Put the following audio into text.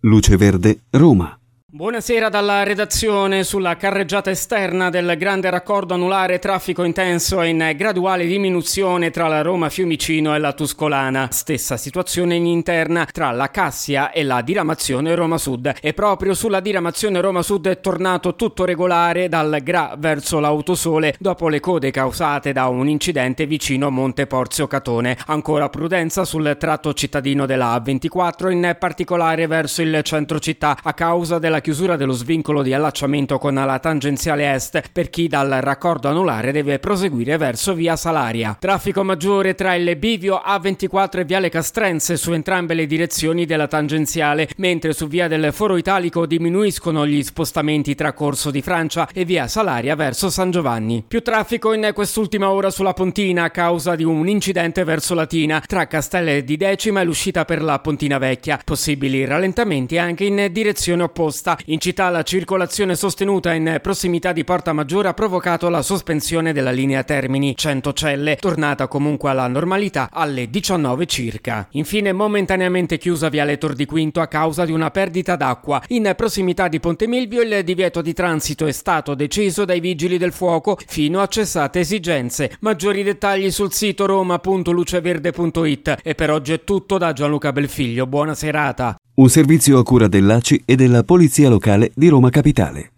Luce Verde, Roma. Buonasera dalla redazione. Sulla carreggiata esterna del grande raccordo anulare traffico intenso e in graduale diminuzione tra la Roma Fiumicino e la Tuscolana. Stessa situazione in interna tra la Cassia e la diramazione Roma Sud. E proprio sulla diramazione Roma Sud è tornato tutto regolare dal Gra verso l'Autosole dopo le code causate da un incidente vicino a Monte Porzio Catone. Ancora prudenza sul tratto cittadino della A24, in particolare verso il centro città a causa della chiusura dello svincolo di allacciamento con la tangenziale est per chi dal raccordo anulare deve proseguire verso via Salaria. Traffico maggiore tra il bivio A24 e viale Castrense su entrambe le direzioni della tangenziale, mentre su via del Foro Italico diminuiscono gli spostamenti tra Corso di Francia e via Salaria verso San Giovanni. Più traffico in quest'ultima ora sulla Pontina a causa di un incidente verso Latina tra Castello di Decima e l'uscita per la Pontina Vecchia. Possibili rallentamenti anche in direzione opposta. In città la circolazione sostenuta in prossimità di Porta Maggiore ha provocato la sospensione della linea Termini Centocelle, tornata comunque alla normalità alle 19 circa. Infine momentaneamente chiusa viale Tor di Quinto a causa di una perdita d'acqua. In prossimità di Ponte Milvio il divieto di transito è stato deciso dai vigili del fuoco fino a cessate esigenze. Maggiori dettagli sul sito roma.luceverde.it. E per oggi è tutto da Gianluca Belfiglio. Buona serata. Un servizio a cura dell'ACI e della Polizia Locale di Roma Capitale.